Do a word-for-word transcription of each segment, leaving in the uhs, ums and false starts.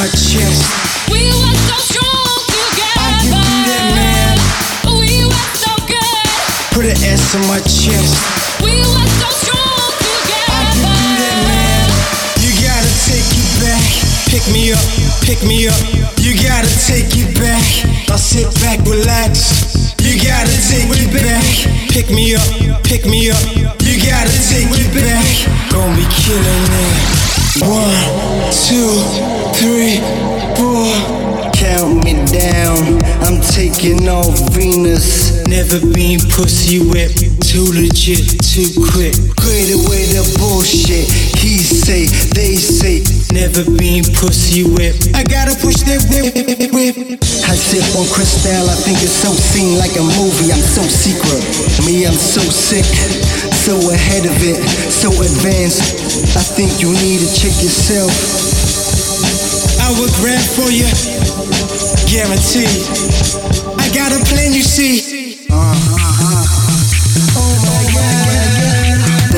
my chest. We were so strong together. I can do that, man. We were so good. Put an S on my chest. We were so strong together. I can do that, man. You gotta take it back. Pick me up, pick me up. You gotta take it back. I'll sit back, relax. You gotta take it back. Pick me up, pick me up. You gotta take it back. Gonna be killing it. One, two, three, four. Count me down. I'm taking off Venus. Never been pussy whipped. Too legit, too quick. Quit away the bullshit. He say, they say. Never been pussy whipped. I gotta push that whip, whip, whip. I sip on Cristal. I think it's so seen like a movie. I'm so secret. Me, I'm so sick. So ahead of it, so advanced. I think you need to check yourself. I will grab for you, guaranteed. I got a plan, you see. Uh-huh. Oh my God.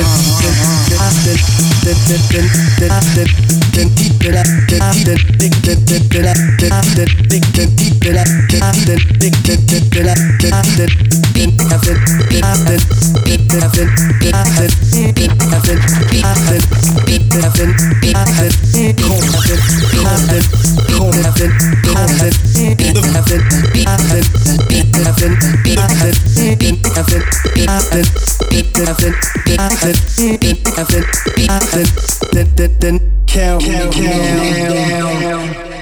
Count, count, count, count.